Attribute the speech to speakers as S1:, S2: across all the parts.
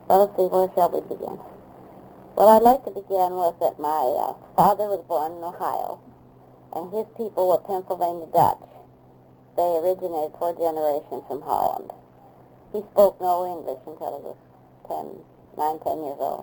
S1: Well, let's see, where shall we begin? Well, I'd like to begin with that my father was born in Ohio, and his people were Pennsylvania Dutch. They originated 4 generations from Holland. He spoke no English until he was 9, 10 years old.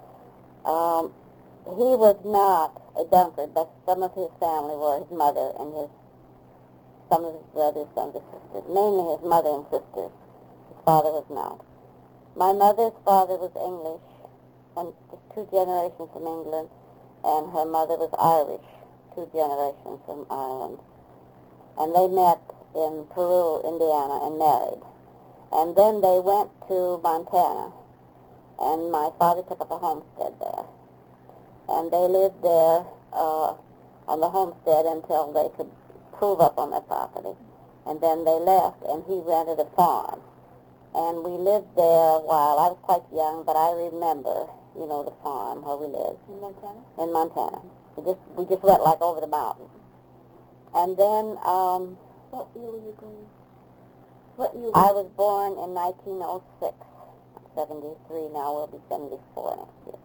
S1: He was not a drunkard, but some of his family were his mother and some of his brothers, some of his sisters, mainly his mother and sisters. His father was not. My mother's father was English, just 2 generations from England, and her mother was Irish, 2 generations from Ireland. And they met in Peru, Indiana, and married. And then they went to Montana, and my father took up a homestead there. And they lived there on the homestead until they could prove up on their property. And then they left, and he rented a farm. And we lived there while I was quite young, but I remember, the farm where we lived.
S2: In Montana?
S1: In Montana. We just went like over the mountain. And then,
S2: what year were you born?
S1: I was born in 1906. 73 now, we'll be 74 next year.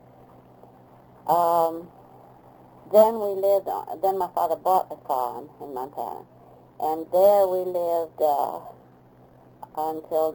S1: Then my father bought the farm in Montana. And there we lived until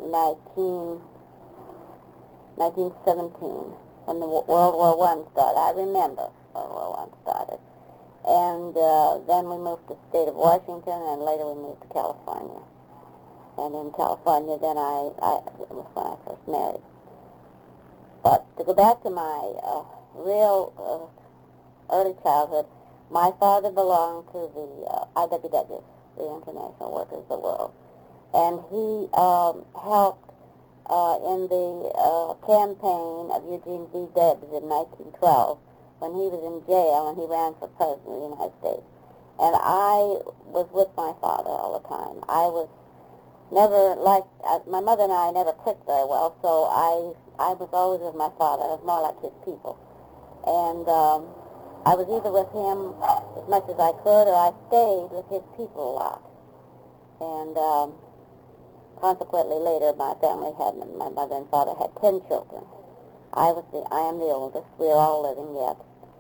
S1: 1917, when the World War I started. I remember World War I started. And then we moved to the state of Washington, and later we moved to California. And in California, then it was when I first married. But to go back to my real early childhood, my father belonged to the IWW, the International Workers of the World. And he helped in the campaign of Eugene V. Debs in 1912 when he was in jail and he ran for president of the United States. And I was with my father all the time. I was never my mother and I never clicked very well, so I was always with my father. I was more like his people. And I was either with him as much as I could, or I stayed with his people a lot. And consequently, later, my mother and father had 10 children. I am the oldest. We are all living yet.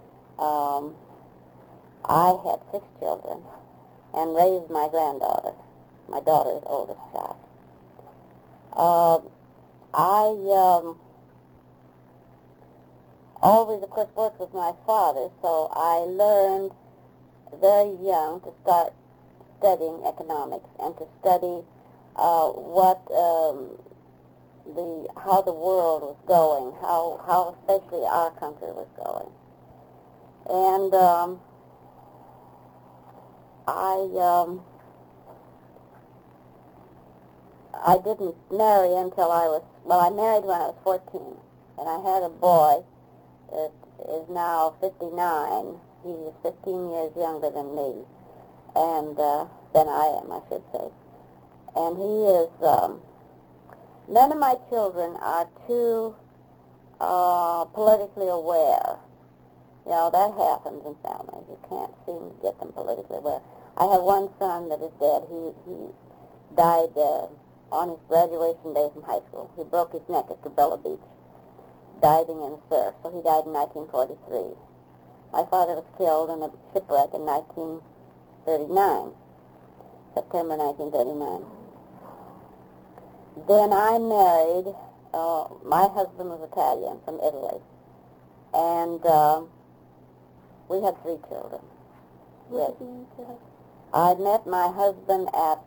S1: I had 6 children and raised my granddaughter, my daughter's oldest child. I always, of course, worked with my father, so I learned very young to start studying economics and to study how the world was going, how especially our country was going. And I didn't marry until I married when I was 14, and I had a boy that is now 59. He is 15 years younger than me, and than I am, I should say. And he is, none of my children are too politically aware. That happens in families. You can't seem to get them politically aware. I have one son that is dead. He died on his graduation day from high school. He broke his neck at Cabela Beach, diving in the surf. So he died in 1943. My father was killed in a shipwreck in 1939, September 1939. Then I married, my husband was Italian, from Italy, and we had 3 children.
S2: What did you mean to husband?
S1: I met my husband at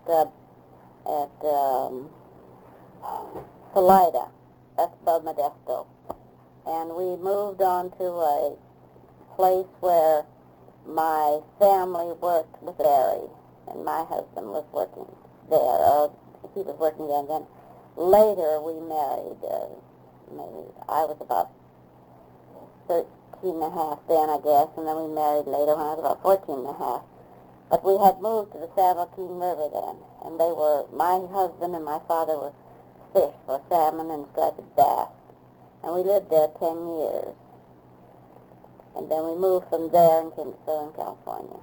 S1: Salida, that's above Modesto, and we moved on to a place where my family worked with Larry, and my husband was working there, or he was working there, and then later we married. I was about 13 and a half then, I guess, and then we married later when I was about 14 and a half. But we had moved to the San Joaquin River then, and my husband and my father were fish for salmon and striped bass, and we lived there 10 years. And then we moved from there and came to Southern California.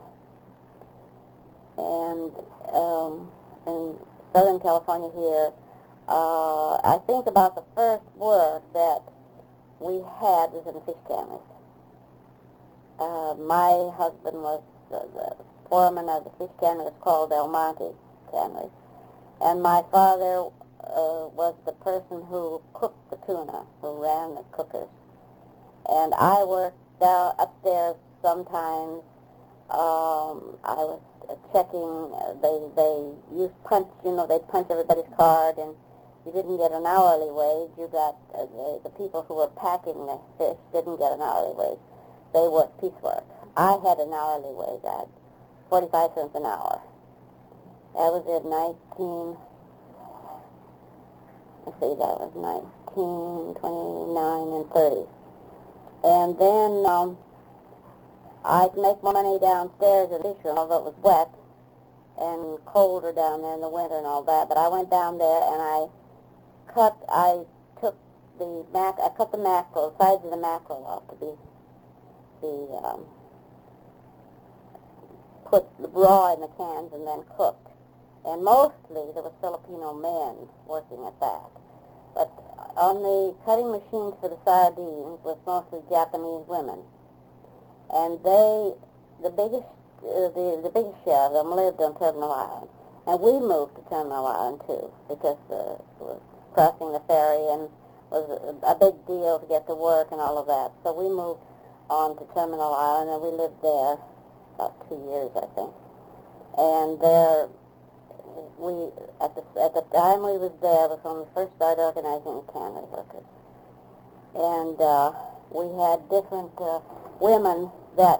S1: And in Southern California here, I think about the first work that we had was in the fish cannery. My husband was the foreman of the fish cannery. It's called Del Monte Cannery. And my father was the person who cooked the tuna, who ran the cookers. And I worked down upstairs sometimes. I was checking. They used punch. They'd punch everybody's card, and you didn't get an hourly wage. You got the people who were packing the fish didn't get an hourly wage. They worked piecework. I had an hourly wage. I had 45 cents an hour. That was in 1929 and 30. And then I'd make more money downstairs in the fish room, although it was wet and colder down there in the winter and all that. But I went down there and I cut the mackerel, the sides of the mackerel off to be put raw in the cans and then cooked. And mostly there were Filipino men working at that. But on the cutting machines for the sardines was mostly Japanese women. And the biggest share of them lived on Terminal Island. And we moved to Terminal Island too, because it was crossing the ferry and was a big deal to get to work and all of that. So we moved on to Terminal Island, and we lived there about 2 years, I think. And there, at the time we was there was when we first started organizing the cannery workers. And we had different women that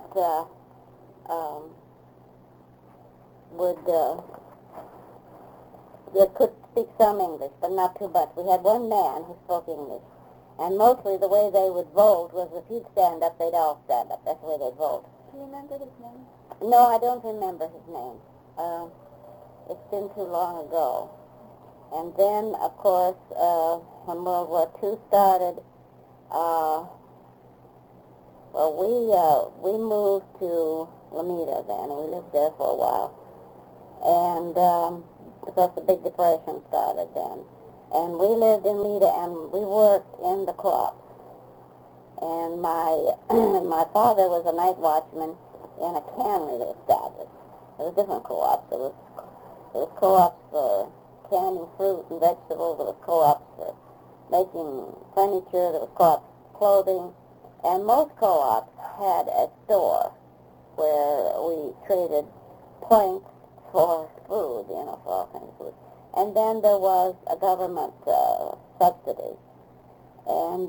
S1: could speak some English, but not too much. We had one man who spoke English. And mostly the way they would vote was if he'd stand up, they'd all stand up. That's the way they'd vote.
S2: Do you remember his name?
S1: No, I don't remember his name. It's been too long ago. And then, of course, when World War II started, we moved to Lomita then, and we lived there for a while. And because the Big Depression started then. And we lived in Lomita, and we worked in the co-ops. And my father was a night watchman in a cannery that established. There were different co-ops. There was co-ops for canning fruit and vegetables. There was co-ops for making furniture. There was co-ops for clothing. And most co-ops had a store where we traded planks for food, for all kinds of food. And then there was a government subsidy. And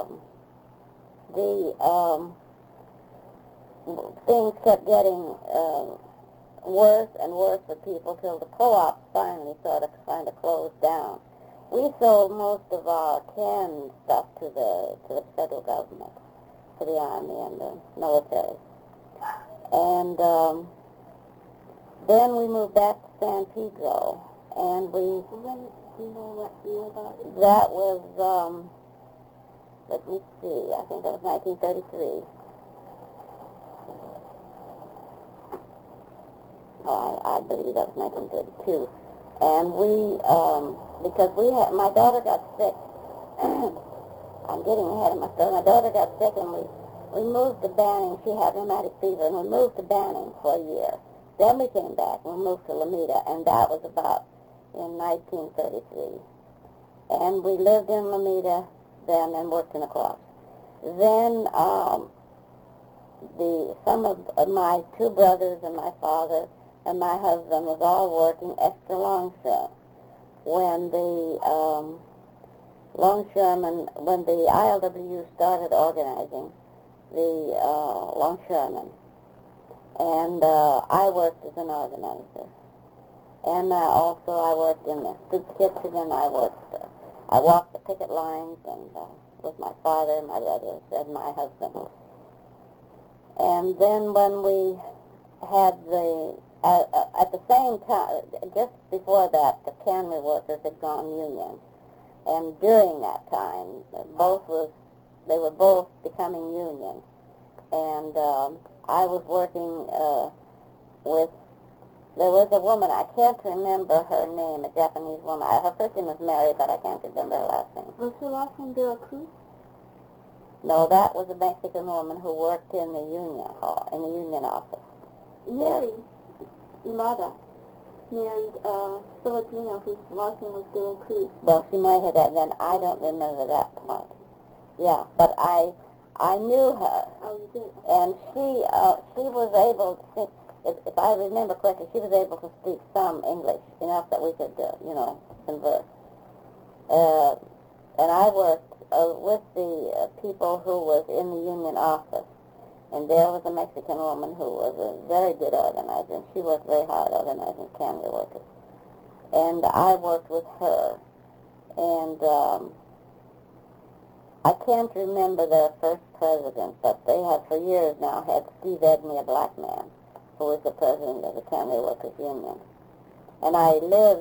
S1: things kept getting worse and worse for people till the co-ops finally sort of kind of closed down. We sold most of our canned stuff to the federal government, to the Army and the military. And then we moved back to San Pedro, and do you know what year that was? That was, let me see, I think that was 1933. I believe that was 1932. And we, because my daughter got sick. I'm getting ahead of myself. My daughter got sick, and we moved to Banning. She had rheumatic fever, and we moved to Banning for a year. Then we came back, and we moved to Lomita, and that was about in 1933. And we lived in Lomita then and worked in the co-op. Then some of my two brothers and my father and my husband was all working extra longshoremen. When the when the ILWU started organizing the longshoremen, and I worked as an organizer. And also I worked in the soup kitchen, and I walked the picket lines, and with my father, my brothers, and my husband. And then when we had at the same time, just before that, the cannery workers had gone union. And during that time, they were both becoming union. And I was working there was a woman, I can't remember her name, a Japanese woman. Her first name was Mary, but I can't remember her last name.
S2: Was her last name De La Cruz?
S1: No, that was a Mexican woman who worked in the union hall, in the union office.
S2: Mary, your mother, married a Filipino whose last name was De La Cruz.
S1: Well, she might have that then. I don't remember that part. Yeah, but I knew her.
S2: Oh, you did?
S1: And she was able to speak, if I remember correctly, she was able to speak some English, enough that we could, converse. And I worked with the people who was in the union office. And there was a Mexican woman who was a very good organizer, and she worked very hard organizing Canada workers. And I worked with her. And I can't remember their first president, but they have for years now had Steve Edney, a black man, who was the president of the Canada Workers Union. And I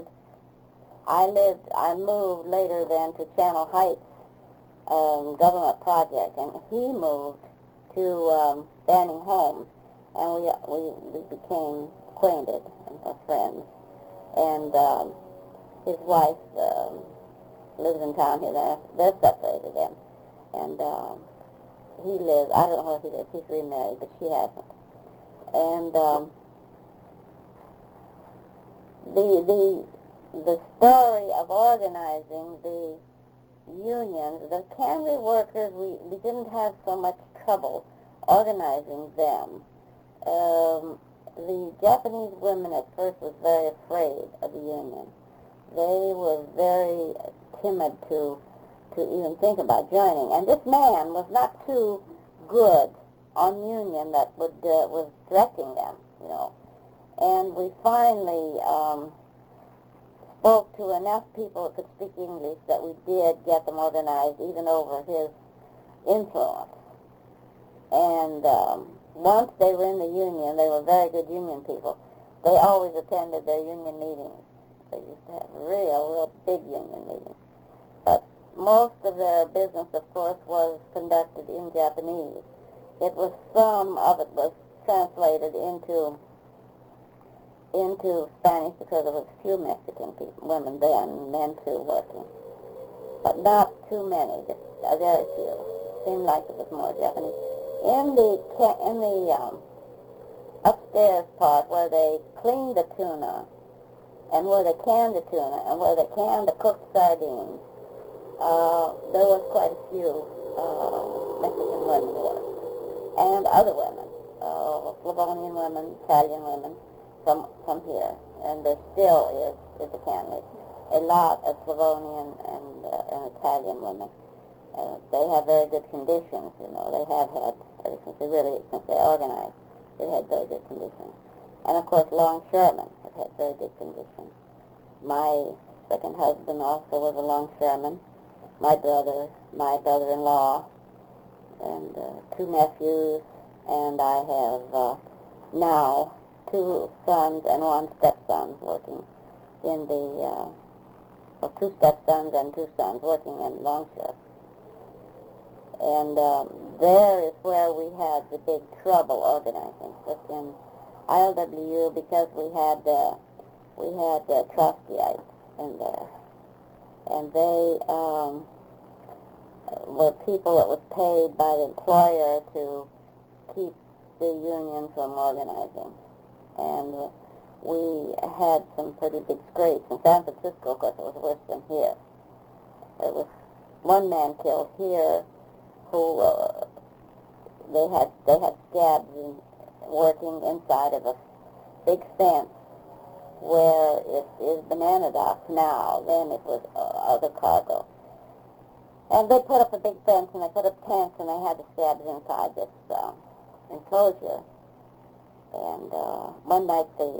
S1: moved later then to Channel Heights government project, and he moved to Banning Home, and we became acquainted and friends. And his wife lives in town here. They're separated, and he lives, I don't know where he lives, he's remarried, but she hasn't. And the story of organizing the unions, the Canada workers, we didn't have so much trouble organizing them. The Japanese women at first was very afraid of the union. They were very timid to even think about joining. And this man was not too good on union that was directing them, And we finally spoke to enough people that could speak English that we did get them organized, even over his influence. And once they were in the union, they were very good union people. They always attended their union meetings. They used to have real big union meetings. But most of their business, of course, was conducted in Japanese. Some of it was translated into Spanish because there was few Mexican women then, men too working. But not too many, just a very few. Seemed like it was more Japanese. In the upstairs part where they cleaned the tuna, and where they canned the tuna, and where they canned the cooked sardines, there was quite a few Mexican women worked. And other women, Slavonian women, Italian women, from here, and there still is the Canada. A lot of Slavonian and Italian women. They have very good conditions, They have had, since they organized, they had very good conditions. And of course, longshoremen have had very good conditions. My second husband also was a longshoreman. My brother-in-law, and two nephews, and I have now 2 sons and 1 stepson working in the, 2 stepsons and 2 sons working in longshore. And there is where we had the big trouble organizing, just in ILWU, because we had Trotskyites in there. And they were people that was paid by the employer to keep the union from organizing. And we had some pretty big scrapes. In San Francisco, of course, it was worse than here. There was one man killed here who they had scabs working inside of a big fence where it is banana docks now. Then it was other cargo. And they put up a big fence, and they put up tents, and they had the scabs inside this enclosure. And one night the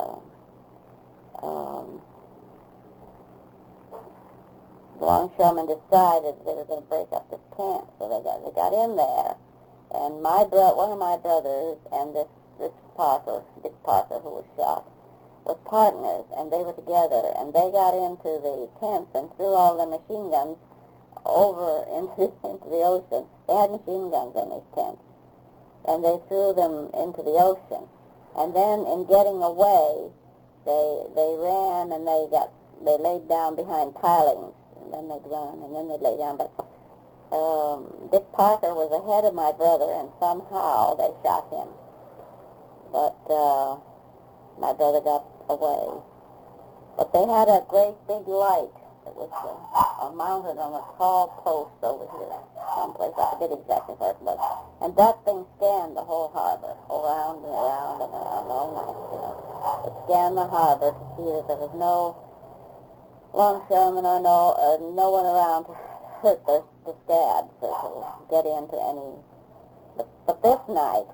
S1: longshoremen decided they were going to break up this tent, so they got in there. And one of my brothers and this Dick Parker, who was shot, was partners, and they were together, and they got into the tents and threw all their machine guns over into the ocean. They had machine guns in these tents, and they threw them into the ocean. And then in getting away, they ran and they laid down behind pilings, and then they'd run, and then they'd lay down. But Dick Parker was ahead of my brother, and somehow they shot him. But my brother got away. But they had a great big light that was mounted on a tall post over here, someplace. I forget exactly where it was. And that thing scanned the whole harbor, around and around and around all night. It scanned the harbor to see that there was no longshoremen or no one around to hurt the scabs or to get into any. But this night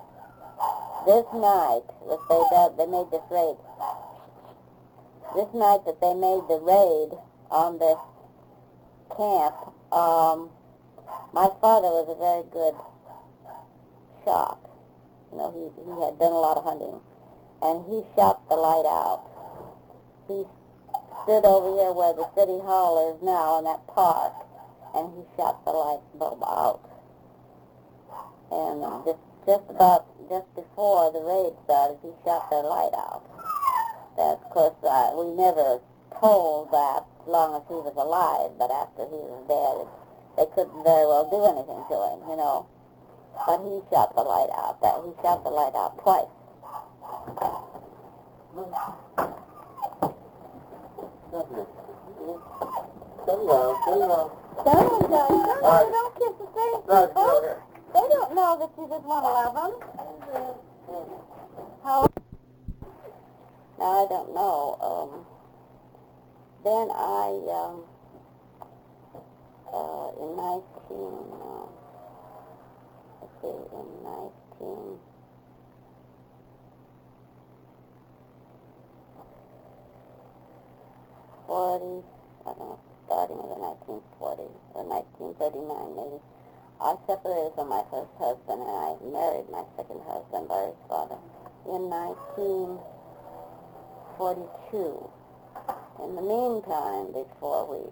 S1: that they made this raid. This night that they made the raid on this camp, my father was a very good shot. You know, he had done a lot of hunting, and he shot the light out. He stood over here where the city hall is now in that park, and he shot the light bulb out. And just before the raid started, he shot their light out. That, of course, we never told that as long as he was alive, but after he was dead, they couldn't very well do anything to him, you know. But he shot the light out. He shot the light out twice. Don't kiss the face, folks. They don't know that you just want to love them. How? Now, I don't know. Then in 1940, I don't know, starting in the 1940 or 1939 maybe, I separated from my first husband and I married my second husband, Larry's father, in 1942. In the meantime, before we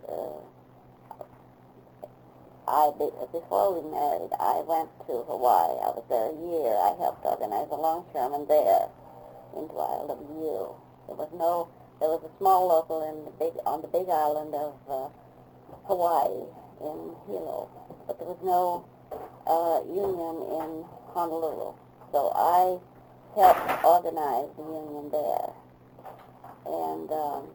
S1: married, I went to Hawaii. I was there a year. I helped organize a longshoreman there into Isle of View. There was a small local on the big island of Hawaii in Hilo, but there was no union in Honolulu. So I helped organize the union there. And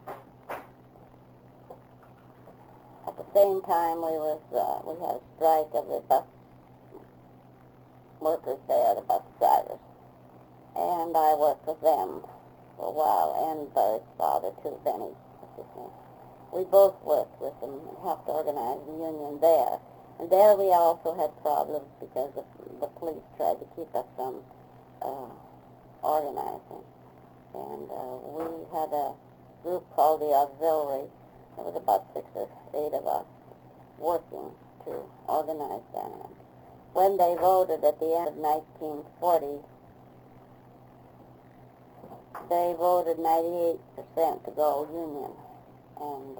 S1: at the same time, we had a strike of the bus workers there, the bus drivers, and I worked with them for a while, and Barry's father too, Benny, what's his name. We both worked with them and helped organize the union there. And there we also had problems because the police tried to keep us from organizing. And we had a group called the Auxiliary. There was about 6 or 8 of us working to organize them. And when they voted at the end of 1940, they voted 98% to go union. And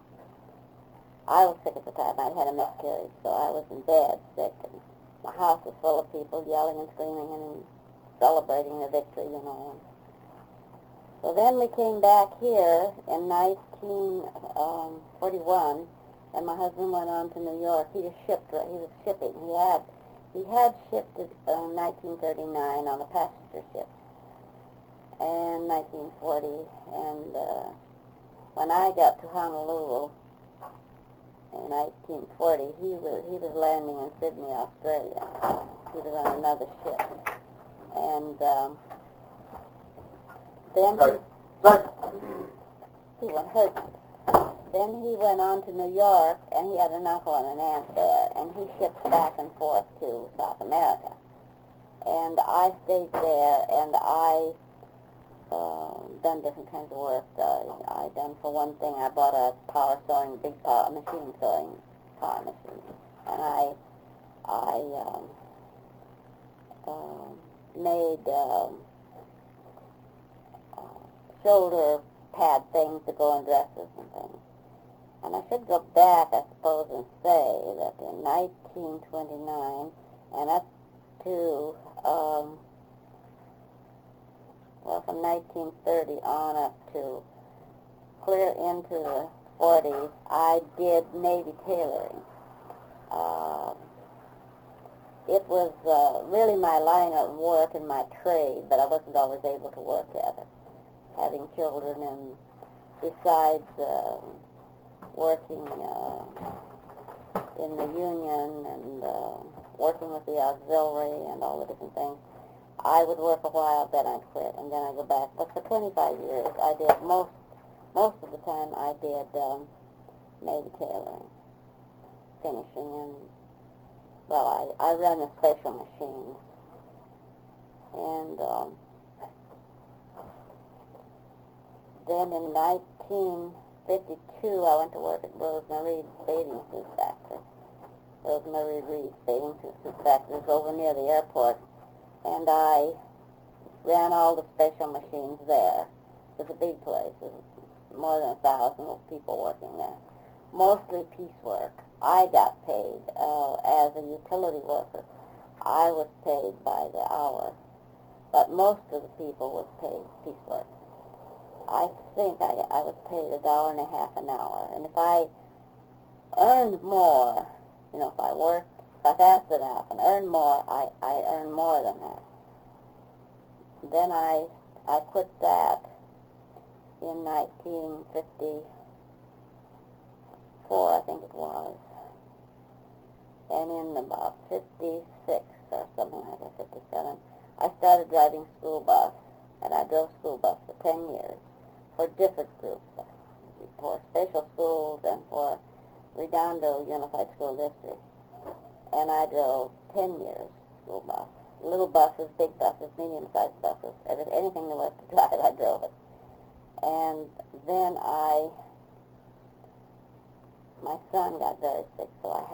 S1: I was sick at the time. I'd had a miscarriage, so I was in bed, sick, and my house was full of people yelling and screaming and celebrating the victory, you know. So then we came back here in 1941, and my husband went on to New York. He was shipping. He had shipped in 1939 on a passenger ship, and 1940, and when I got to Honolulu in 1940, he was landing in Sydney, Australia. He was on another ship, and then he went hurt. Then he went on to New York, and he had an uncle and an aunt there, and he shipped back and forth to South America. And I stayed there, and I done different kinds of work. I done, for one thing, I bought a machine sewing power machine, and I made shoulder pad things to go in dresses and things. And I should go back, I suppose, and say that in 1929 and up to, from 1930 on up to clear into the 40s, I did Navy tailoring. it was really my line of work and my trade, but I wasn't always able to work at it. Having children and besides working in the union and working with the auxiliary and all the different things, I would work a while, then I'd quit, and then I'd go back. But for 25 years, I did most of the time I did maybe tailoring, finishing, and well, I run a special machine. And then in 1952, I went to work at Rosemary Bathing Suit Factory. Rosemary Reed Bathing Suit Factory is over near the airport. And I ran all the special machines there. It was a big place. There was more than 1,000 people working there. Mostly piecework. I got paid as a utility worker. I was paid by the hour, but most of the people was paid piecework. I think I was paid $1.50 an hour, and if I earned more, if I worked fast enough and earned more, I earned more than that. Then I quit that in 1954, I think it was. And in about 56 or something like that, 57, I started driving school bus, and I drove school bus for 10 years for different groups, for special schools and for Redondo Unified School District. And I drove 10 years school bus. Little buses, big buses, medium-sized buses, anything there was to drive, I drove it. And then my son got very sick, so I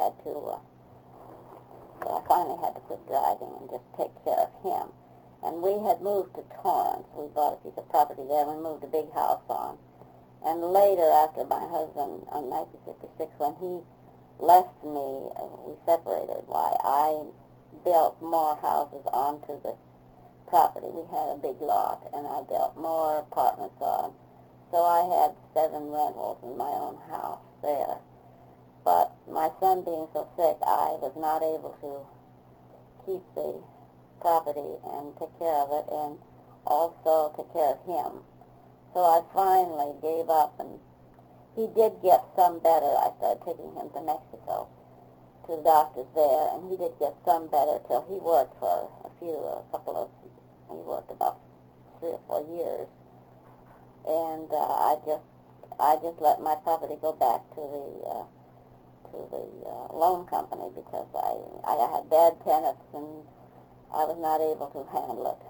S1: finally had to quit driving and just take care of him. And we had moved to Torrance. We bought a piece of property there, and we moved a big house on. And later, after my husband, in 1956, when he left me, we separated. Why, I built more houses onto the property. We had a big lot, and I built more apartments on. So I had 7 rentals in my own house there. But my son being so sick, I was not able to keep the property and take care of it, and also take care of him. So I finally gave up, and he did get some better. I started taking him to Mexico, to the doctors there, and he did get some better till he worked for he worked about 3 or 4 years. And I just let my property go back to the loan company because I had bad tenants and I was not able to handle it.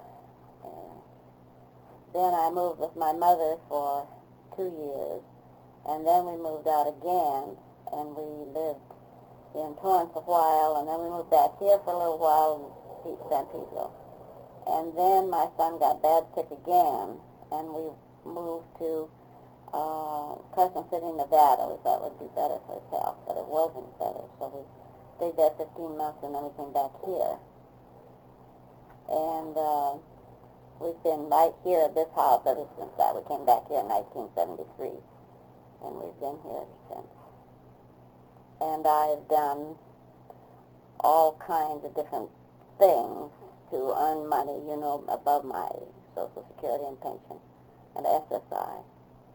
S1: Then I moved with my mother for 2 years, and then we moved out again, and we lived in Torrance a while, and then we moved back here for a little while in San Pedro. And then my son got bad sick again, and we moved to Carson City, Nevada. We thought it would be better for his health, but it wasn't better. So we stayed there 15 months, and then we came back here. And we've been right here at this house ever since that. We came back here in 1973, and we've been here ever since. And I've done all kinds of different things to earn money, above my Social Security and pension and SSI.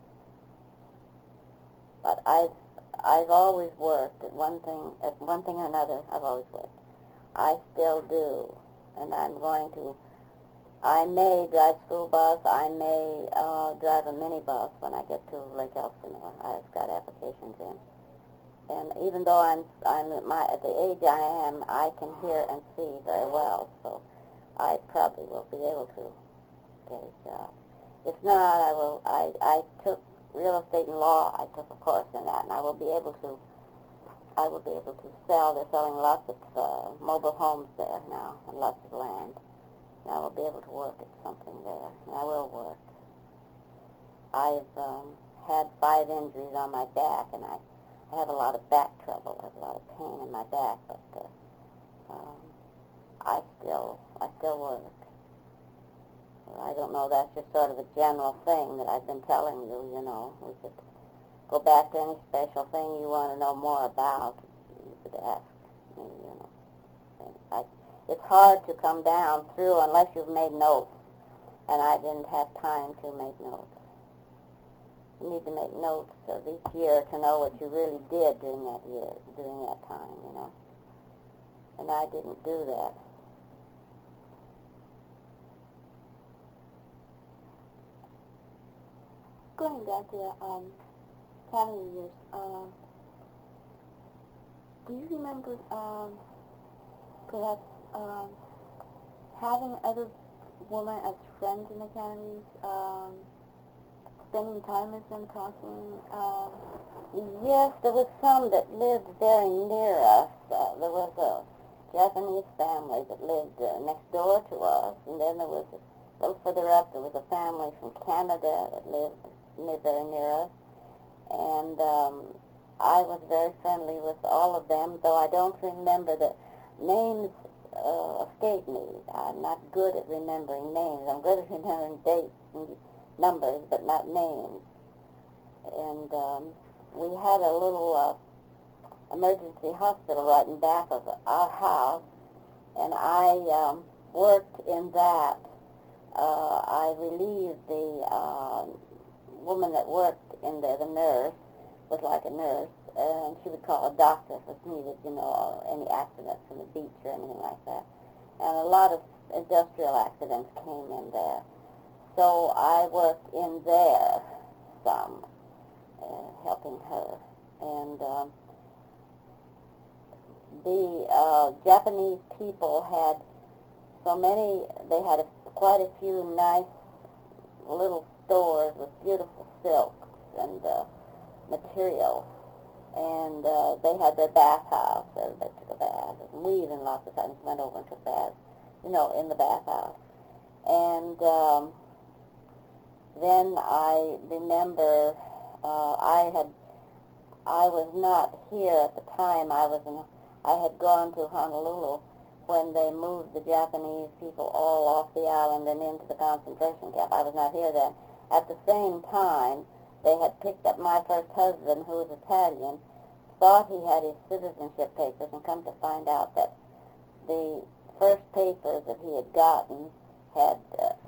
S1: But I've always worked at one thing or another. I've always worked. I still do, and I'm going to. I may drive school bus. I may drive a minibus when I get to Lake Elsinore. I've got applications in. And even though I'm at the age I am, I can hear and see very well. So I probably will be able to get a job. If not, I took real estate and law. I took a course in that, and I will be able to sell. They're selling lots of mobile homes there now and lots of land. And I will be able to work at something there, and I will work. I've had 5 injuries on my back, and I have a lot of back trouble. I have a lot of pain in my back, but I still work. I don't know, that's just sort of a general thing that I've been telling you, We could go back to any special thing you want to know more about. You could ask me, It's hard to come down through unless you've made notes, and I didn't have time to make notes. You need to make notes of each year to know what you really did during that year, during that time, you know. And I didn't do that.
S2: Going back to the family years, do you remember perhaps having other women as friends in the Kennedys, spending time with them, talking?
S1: Yes, there was some that lived very near us. There was a Japanese family that lived next door to us, and then there was, a little further up, there was a family from Canada that lived very near us, and I was very friendly with all of them, though I don't remember the names. Escape me. I'm not good at remembering names. I'm good at remembering dates and numbers, but not names. And we had a little emergency hospital right in back of our house, and I worked in that. I relieved the woman that worked in there, the nurse, was like a nurse, and she would call a doctor if it was needed, you know, or any accidents from the beach or anything like that. And a lot of industrial accidents came in there. So I worked in there some, helping her. And the Japanese people had so many, they had quite a few nice little stores with beautiful silks and material, and they had their bathhouse. Everybody took a bath, and we even lots of times went over and took baths, you know, in the bathhouse. And then I remember I was not here at the time. I had gone to Honolulu when they moved the Japanese people all off the island and into the concentration camp. I was not here then. At the same time, they had picked up my first husband, who was Italian, thought he had his citizenship papers, and come to find out that the first papers that he had gotten had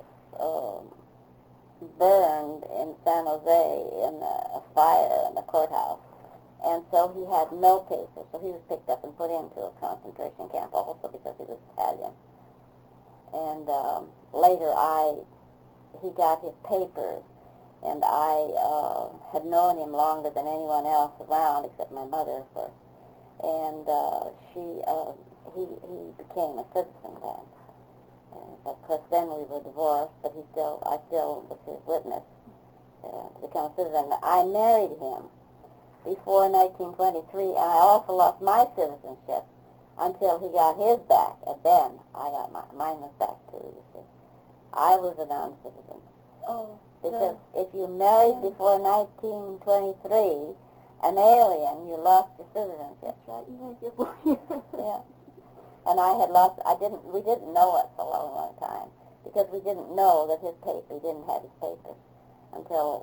S1: burned in San Jose in a fire in the courthouse. And so he had no papers, so he was picked up and put into a concentration camp also because he was Italian. And later he got his papers, and I had known him longer than anyone else around, except my mother, of course. And he became a citizen then. And of course, then we were divorced, but I still was his witness to become a citizen. I married him before 1923, and I also lost my citizenship until he got his back, and then I got mine was back too, you see. I was a non-citizen.
S2: Oh.
S1: Because if you married before 1923, an alien, you lost your citizenship.
S2: That's right, even if you're born here.
S1: Yeah. And we didn't know it for a long, long time, because we didn't know that he didn't have his papers until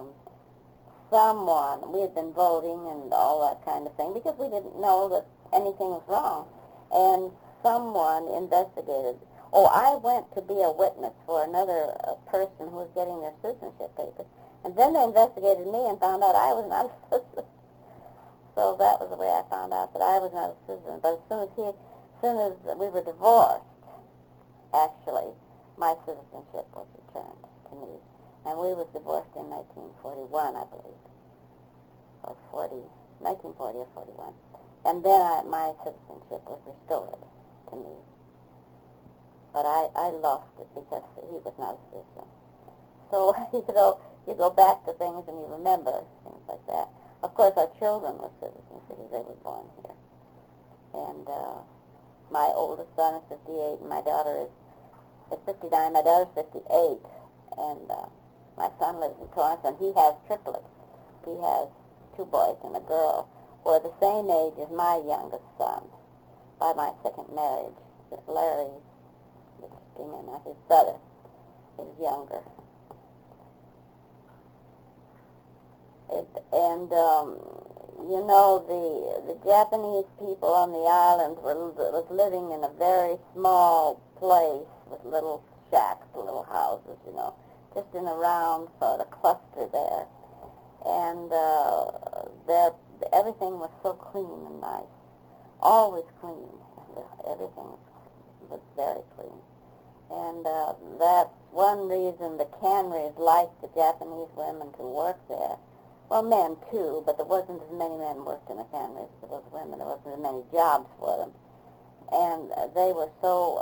S1: we had been voting and all that kind of thing, because we didn't know that anything was wrong. And someone investigated. Oh, I went to be a witness for another person who was getting their citizenship papers, and then they investigated me and found out I was not a citizen. So that was the way I found out that I was not a citizen. But as soon as we were divorced, actually, my citizenship was returned to me. And we was divorced in 1941, I believe, or 1940 or 41. And then my citizenship was restored to me. But I lost it because he was not a citizen. So, you go back to things and you remember things like that. Of course, our children were citizens because they were born here. And my oldest son is 58, and my daughter is 59. My daughter's 58, and my son lives in Torrance, and he has triplets. He has 2 boys and a girl who are the same age as my youngest son by my second marriage. Larry, his brother, is younger. you know, the Japanese people on the island was living in a very small place with little shacks, little houses, you know, just in a round sort of cluster there. And everything was so clean and nice, always clean. Everything was very clean. And that's one reason the canneries liked the Japanese women to work there. Well, men too, but there wasn't as many men worked in the canneries as those women. There wasn't as many jobs for them. And they worked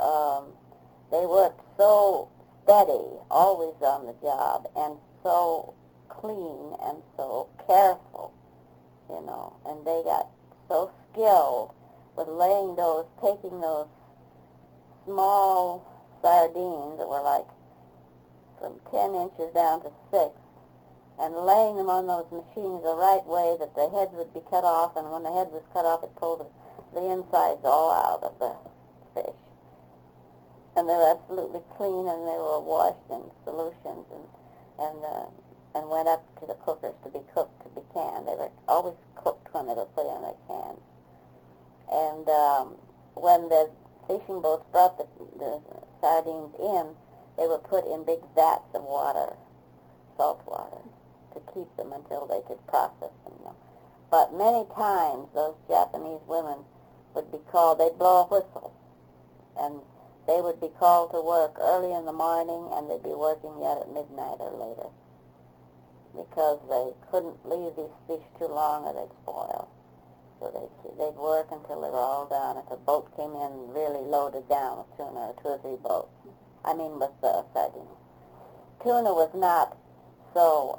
S1: so steady, always on the job, and so clean and so careful, you know. And they got so skilled with taking those small sardines that were like from 10 inches down to 6, and laying them on those machines the right way that the heads would be cut off, and when the head was cut off, it pulled the insides all out of the fish. And they were absolutely clean, and they were washed in solutions and went up to the cookers to be cooked, to be canned. They were always cooked when they were put in their cans. And when the fishing boats brought the sardines in, they were put in big vats of water, salt water, to keep them until they could process them. You know. But many times those Japanese women would be called, they'd blow a whistle, and they would be called to work early in the morning, and they'd be working yet at midnight or later, because they couldn't leave these fish too long or they'd spoil. So they'd work until they were all done. If a boat came in really loaded down with tuna, or 2 or 3 boats, with sardines. Tuna was not so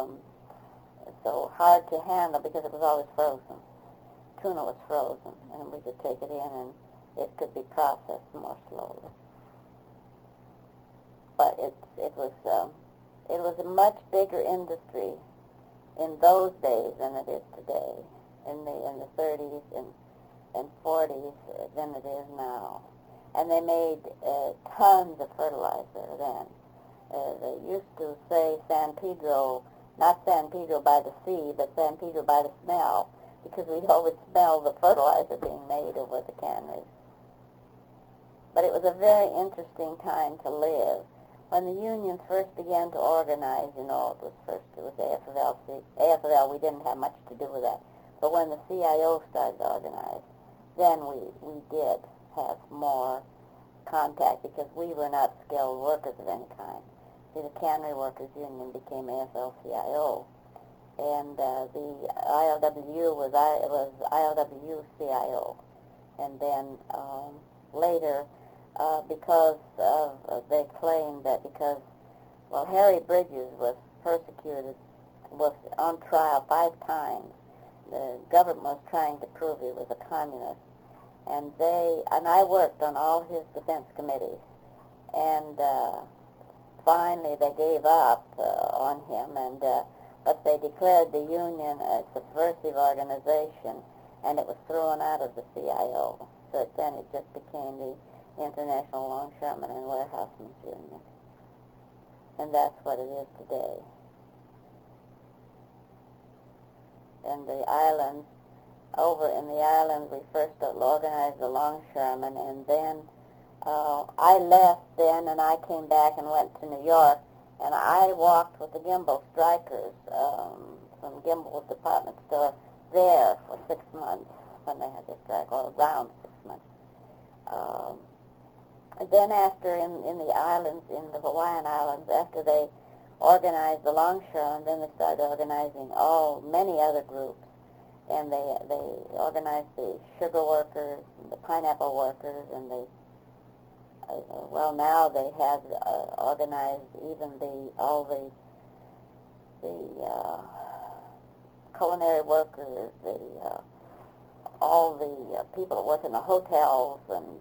S1: hard to handle because it was always frozen. Tuna was frozen, and we could take it in, and it could be processed more slowly. But it was a much bigger industry in those days than it is today, in the 30s and 40s than it is now. And they made tons of fertilizer then. They used to say San Pedro, not San Pedro by the sea, but San Pedro by the smell, because we'd always smell the fertilizer being made over the canneries. But it was a very interesting time to live. When the unions first began to organize, you know, it was AFL. AFL, we didn't have much to do with that. But when the CIO started to organize, then we did have more contact, because we were not skilled workers of any kind. See, the Cannery Workers Union became AFL-CIO, and the ILWU was ILWU-CIO. And then later, because they claimed that because, Harry Bridges was persecuted, was on trial 5 times. The government was trying to prove he was a communist. And I worked on all his defense committees. And finally they gave up on him, but they declared the union a subversive organization, and it was thrown out of the CIO. So then it just became the International Longshoremen and Warehousemen's Union. And that's what it is today. And the islands, over in the islands, we first organized the longshoremen, and then I left then, and I came back and went to New York, and I walked with the Gimbel strikers from Gimbel's department store there for 6 months when they had their strike, or around 6 months. And then after, in the islands, in the Hawaiian Islands, after they organized the longshoremen, then they started organizing many other groups. And they organized the sugar workers, and the pineapple workers, and now they have organized even all the culinary workers, all the people that work in the hotels, and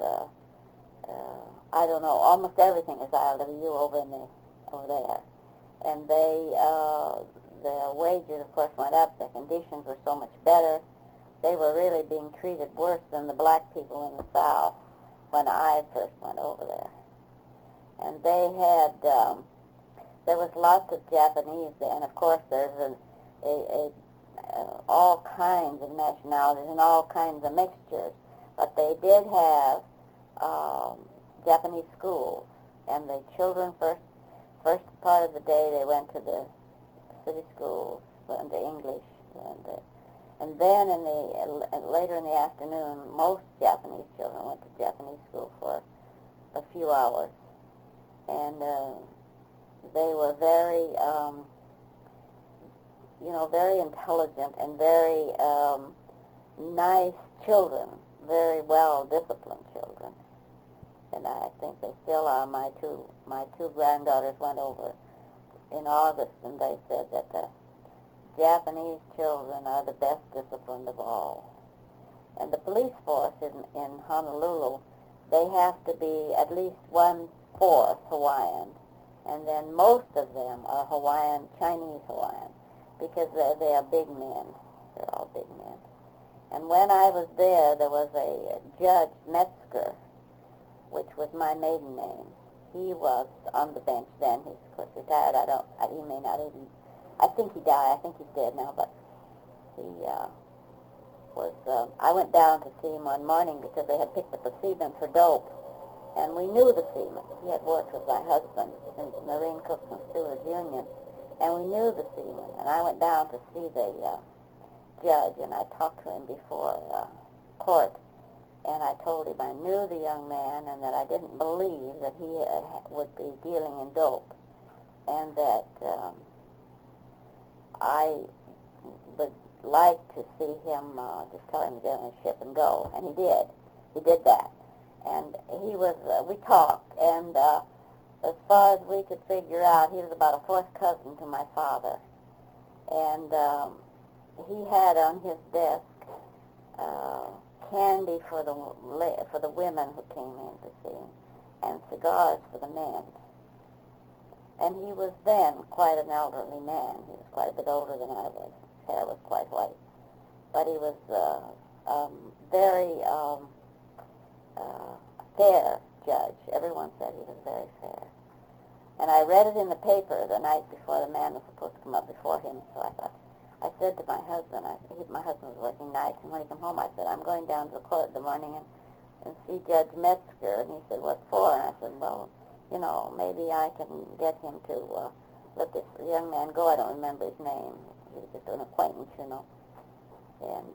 S1: I don't know, almost everything is ILWU over there. And their wages, of course, went up. Their conditions were so much better. They were really being treated worse than the black people in the South when I first went over there. And they had, there was lots of Japanese there, and of course there's a all kinds of nationalities and all kinds of mixtures. But they did have Japanese schools, and the children first part of the day they went to the city schools, learned the English, and then later in the afternoon, most Japanese children went to Japanese school for a few hours, and they were very, very intelligent and very nice children, very well-disciplined children. And I think they still are. My two granddaughters went over in August, and they said that the Japanese children are the best disciplined of all. And the police force in Honolulu, they have to be at least 1/4 Hawaiian, and then most of them are Hawaiian, Chinese Hawaiian, because they are big men. They're all big men. And when I was there was a Judge Metzger, which was my maiden name. He was on the bench then. He's of course retired. He may not even, I think he died. I think he's dead now, but he was, I went down to see him one morning because they had picked up a seaman for dope, and we knew the seaman. He had worked with my husband in the Marine Cooks and Stewards Union, and we knew the seaman, and I went down to see the judge, and I talked to him before court, and I told him I knew the young man and that I didn't believe that he would be dealing in dope, and that I would like to see him, just tell him to get on his ship and go, and he did. He did that. And he was, we talked, and as far as we could figure out, he was about a fourth cousin to my father. And he had on his desk candy for the women who came in to see him, and cigars for the men. And he was then quite an elderly man. He was quite a bit older than I was. His hair was quite white. But he was very fair judge. Everyone said he was very fair. And I read it in the paper the night before the man was supposed to come up before him, so I said to my husband, my husband was working nights, and when he came home I said, I'm going down to the court in the morning and see Judge Metzger. And he said, what for? And I said, well, maybe I can get him to let this young man go. I don't remember his name. He was just an acquaintance, And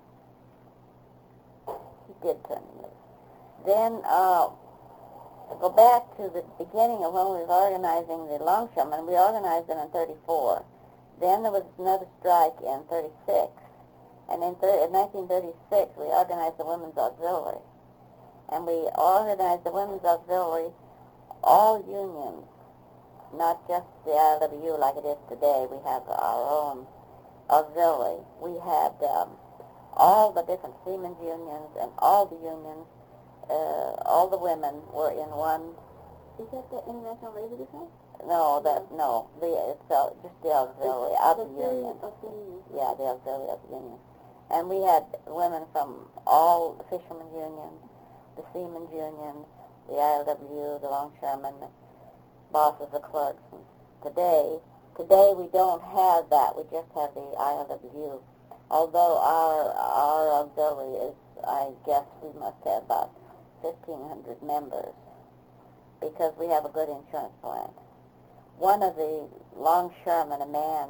S1: he did turn him loose. Then to go back to the beginning of when we were organizing the longshoremen, we organized it in 1934. Then there was another strike in 1936. And in 1936, we organized the Women's Auxiliary. And we organized the Women's Auxiliary, all unions, not just the ILWU like it is today. We have our own auxiliary. We had all the different seamen's unions and all the unions, all the women were in one.
S2: Is that the International Labor Defense?
S1: No, it's just the auxiliary of the union. Yeah, the auxiliary of the union. And we had women from all the fishermen's unions, the seamen's unions, the ILWU, the longshoremen, the bosses, the clerks. And today we don't have that. We just have the ILWU. Although our auxiliary is, I guess we must have about 1,500 members because we have a good insurance plan. One of the longshoremen, a man,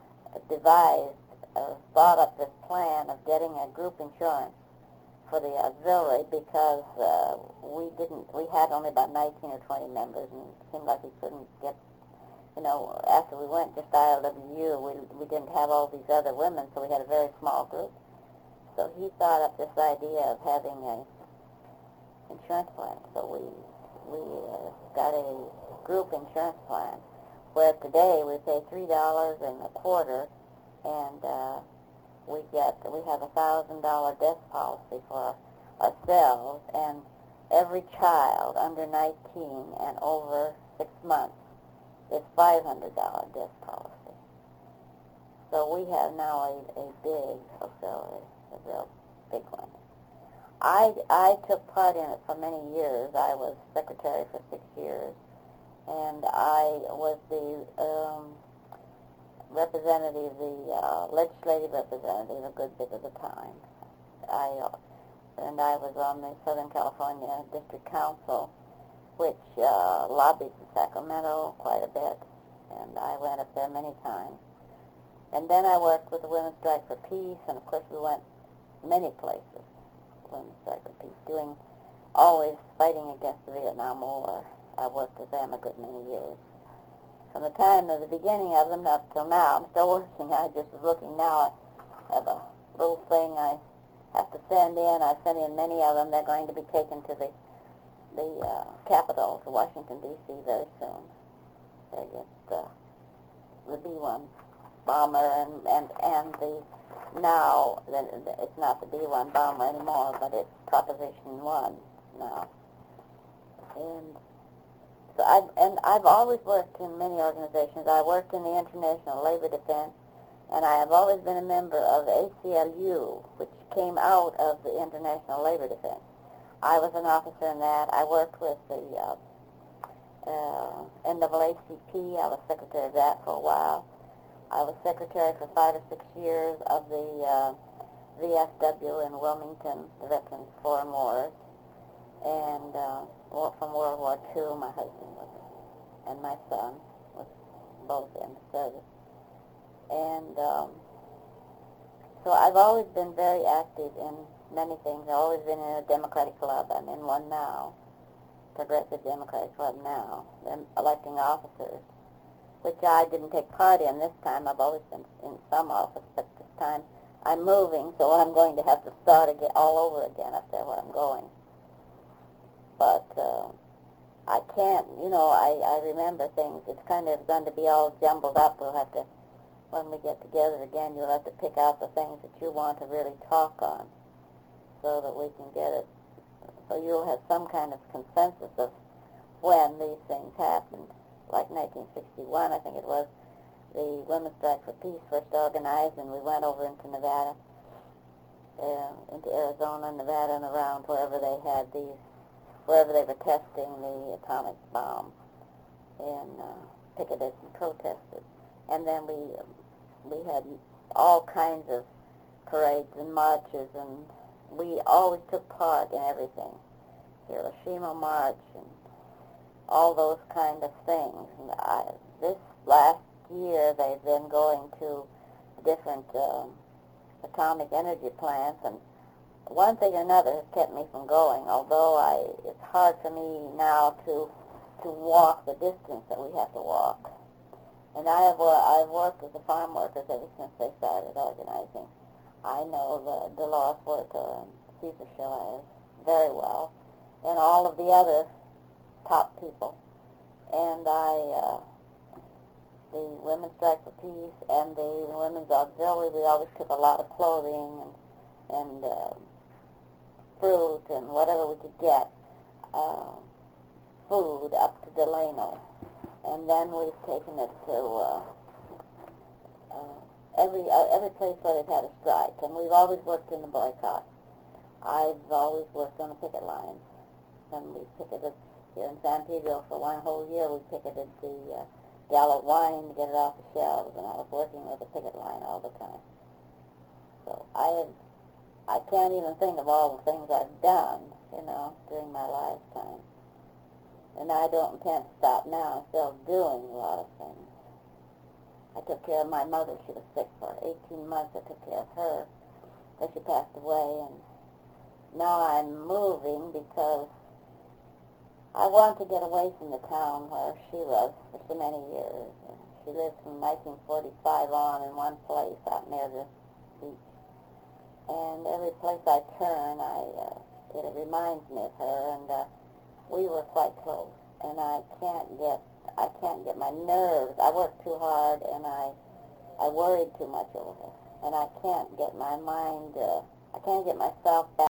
S1: thought up this plan of getting a group insurance for the auxiliary because we had only about 19 or 20 members, and it seemed like we couldn't get, after we went just ILWU, we didn't have all these other women, so we had a very small group. So he thought up this idea of having an insurance plan. So we got a group insurance plan where today we pay $3.25, and we have $1,000 death policy for ourselves, and every child under 19 and over 6 months is $500 death policy. So we have now a big auxiliary, a real big one. I took part in it for many years. I was secretary for 6 years, and I was the representative, the legislative representative, a good bit of the time. I was on the Southern California District Council, which lobbied in Sacramento quite a bit, and I went up there many times. And then I worked with the Women's Strike for Peace, and of course we went many places, Women's Strike for Peace, always fighting against the Vietnam War. I worked with them a good many years. From the time of the beginning of them up till now, I'm still working. I just was looking now. I have a little thing I have to send in. I sent in many of them. They're going to be taken to the capital, to Washington, D.C. very soon. They get the B-1 bomber and the now, it's not the B-1 bomber anymore, but it's Proposition 1 now. And so I've always worked in many organizations. I worked in the International Labor Defense, and I have always been a member of the ACLU, which came out of the International Labor Defense. I was an officer in that. I worked with the NAACP. I was secretary of that for a while. I was secretary for 5 or 6 years of the VFW in Wilmington, the Veterans Foreign Wars, and from World War II, my husband was, and my son was both in the service. And so I've always been very active in many things. I've always been in a Democratic club. I'm in one now, Progressive Democratic Club now. They're electing officers, which I didn't take part in this time. I've always been in some office, but this time I'm moving, so I'm going to have to start again, all over again up there where I'm going. But I can't, I remember things. It's kind of going to be all jumbled up. We'll have to, when we get together again, you'll have to pick out the things that you want to really talk on so that we can get it. So you'll have some kind of consensus of when these things happened. Like 1961, I think it was, the Women's Strike for Peace first organized, and we went over into Nevada, into Arizona, Nevada, and around wherever they were testing the atomic bomb, and picketed and protested. And then we had all kinds of parades and marches, and we always took part in everything. Hiroshima March and all those kind of things. And this last year they've been going to different atomic energy plants, and one thing or another has kept me from going, although it's hard for me now to walk the distance that we have to walk. And I've worked with the farm workers ever since they started organizing. I know the Dolores Huerta and Cesar Chavez very well, and all of the other top people. And the Women's Strike for Peace and the Women's Auxiliary, we always took a lot of clothing and fruit and whatever we could get, food up to Delano. And then we've taken it to every place where they've had a strike. And we've always worked in the boycott. I've always worked on the picket lines. And we picketed here in San Pedro for one whole year. We picketed the Gallo wine to get it off the shelves, and I was working with the picket line all the time. So I can't even think of all the things I've done, during my lifetime. And I don't intend to stop now. I'm still doing a lot of things. I took care of my mother. She was sick for 18 months. I took care of her. Then she passed away, and now I'm moving because I want to get away from the town where she was for so many years. She lived from 1945 on in one place out near the beach. And every place I turn, it reminds me of her, and we were quite close. And I can't get my nerves. I worked too hard, and I worried too much over her. And I can't get my mind, I can't get myself back